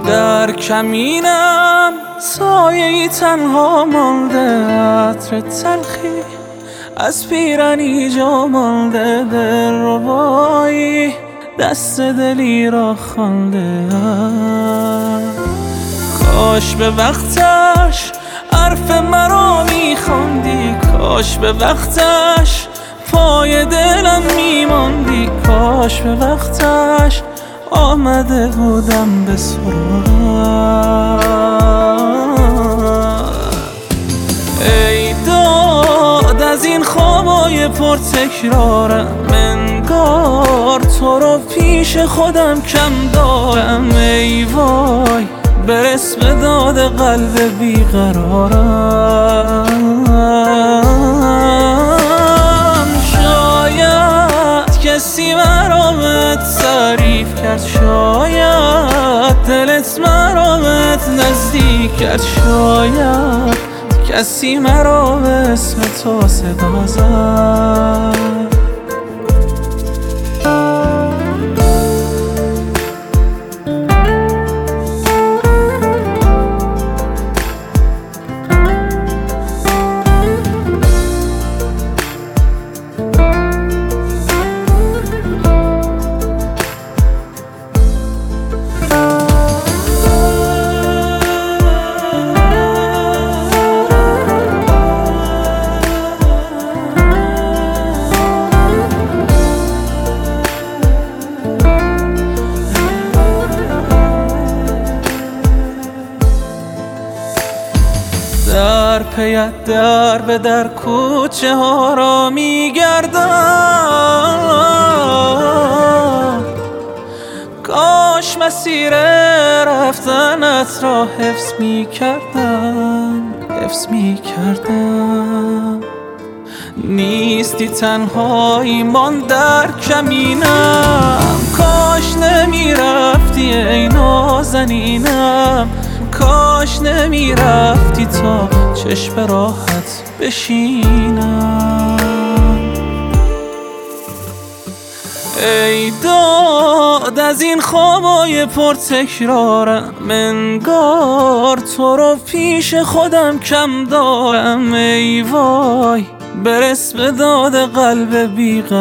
در کمینم سایه‌ای تنها مانده، عطر تلخی از پیرنی جا مانده، دلربایی دست دلی را خوانده. کاش به وقتش حرف مرا میخواندی، کاش به وقتش پای دلم میماندی، کاش به وقتش آمده بودم به سراغ. ای داد از این خوابای پر تکرارم، انگار تو رو پیش خودم کم دارم. ای وای برس به داد قلب بیقرارم. شاید کسی مرا بهت تعریف کرد، شاید دلت مرا بهت نزدیک کرد، شاید کسی مرا به اسم تو صدا زد. در پیت در به در کوچه ها را میگردم، کاش مسیر رفتنت را حفظ میکردم. نیستی تنهایی من در کمینم، کاش نمیرفتی ای نازنینم، کاش نمیرفتی تا چشم راحت بشینم. ای داد از این خوابای پر تکرارم، انگار تو رو پیش خودم کم دارم. ای وای برس به داد قلب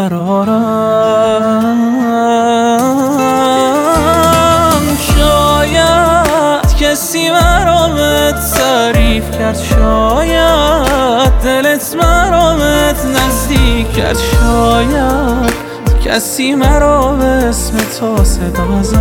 بیقرارم. شاید کسی مرا بهت تعریف کرد، شاید دلت مرا بهت نزدیک کرد، شاید کسی مرا به اسم تو صدا زد.